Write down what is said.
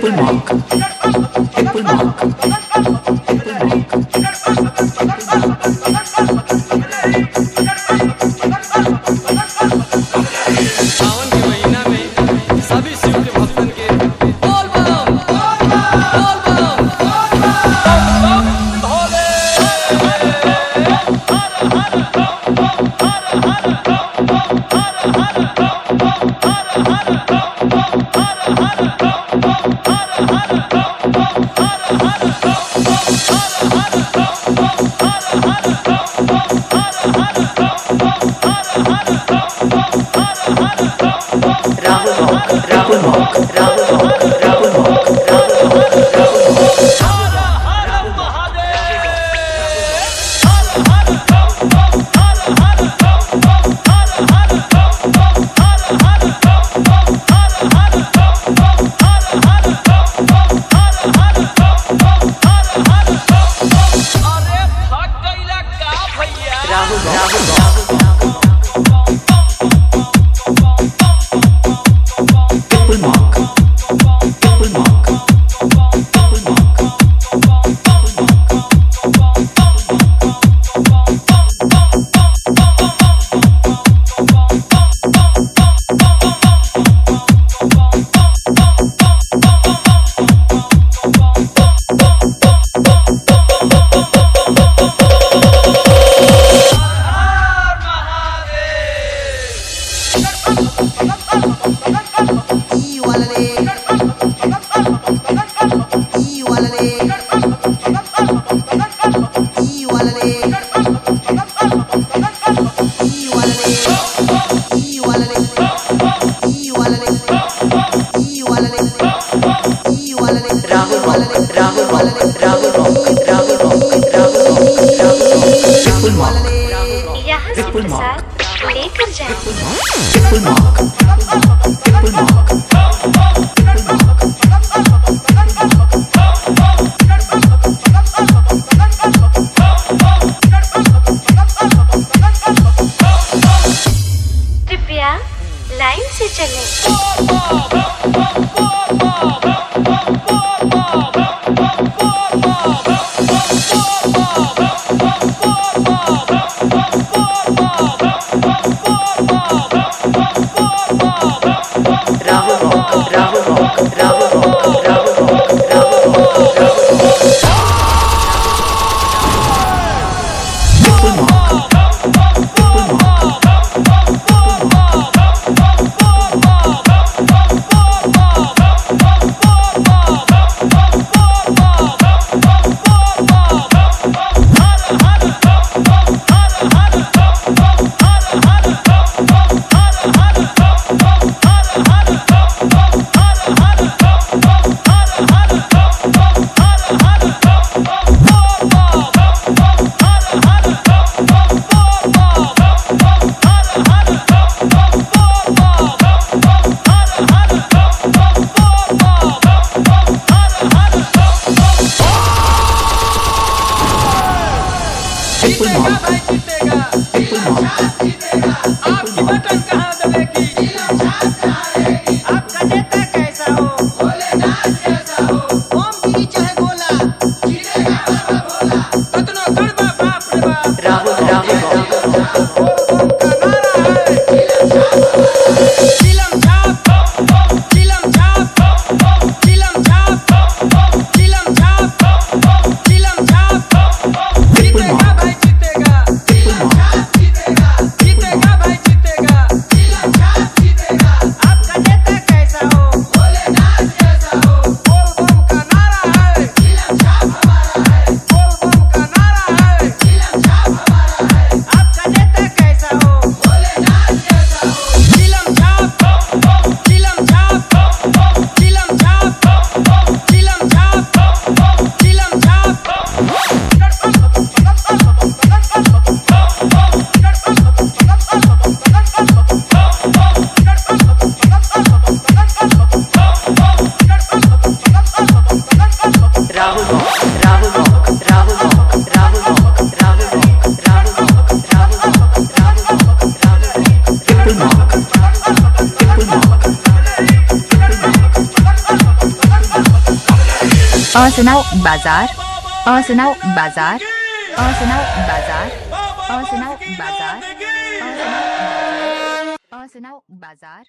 Triple mark. Triple mark. Triple mark. सावन के महीना में सभी शिव के भक्तन के बोल बम बोल बम भोले Rahul Monk. यहाँ से प्रसाद लेकर जाए। Triple mark. Triple mark. कृपया लाइन से चलें। आपकी बटन कहाँ दबेगी? आपका नेता कैसा हो? ओम की चाहे गोला कतनो गड़बा बाप रे बाप। ओम का नारा है चिलम छाप चिलम छाप चिलम छाप चिलम छाप चिलम छाप जीतेगा भाई जीतेगा जीतेगा भाई जीतेगा आपका नेता कैसा हो? बोल बम का नारा है बोल बम का नारा है आपका नेता कैसा हो? चिलम छाप चिलम छाप चिलम छाप चिलम छाप चिलम छाप। Triple mark. असनाव बाजार असनाव बाजार असनाव बाजार असनाव बाजार असनाव बाजार असनाव बाजार